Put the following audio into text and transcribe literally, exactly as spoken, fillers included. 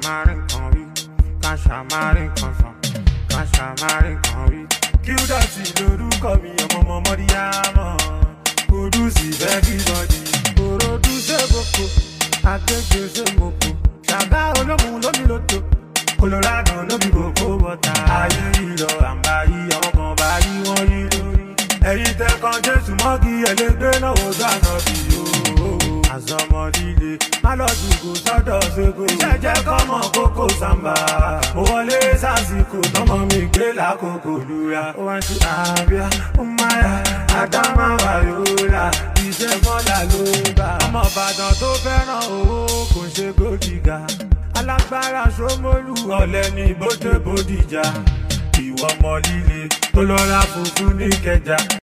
ṣàmárín kan wí, ká ṣàmárín kan sàn, ká ṣàmárín kan wí. Qdotty lorúkọ mi, ọmọ ọmọ Mọ́ríyámọ̀. Kúdùsì fẹ́ kí bọ́dì. Òròdú ṣe boko, Agége ṣe moko. Ṣàgá ológun lómi lóto, Colorado lómi kòkó bọ́tà. Ayé ìlọ àǹbá yìí, àwọn kan bá yí wọ́n yí lórí. Ẹ̀yin tẹ́kan Jésù mọ́gì ẹlẹ́gbẹ́ náà wò dáná bí yóò. Àzọmọ líle, má lọ dùnkù sọ́dọ̀ ṣègò. Iṣẹ́ jẹ́ kọ́mọ kókó sàmbà. Mo wọlé sásìkò tọmọ mi gbé lákòókò lura. Ó wá sí àbíà, ó máa yà, àdámà wà yóòlà. Iṣẹ́ bọ́là ló bá. Ọmọ Ìbàdàn tó fẹ́ràn owó kò ṣe gòdìgà. Alágbára Ṣómólú ọ̀lẹ ní bóde Bódìjà. Ìwọ ọmọ líle tó lọ ra funfun ní Ìkẹjà.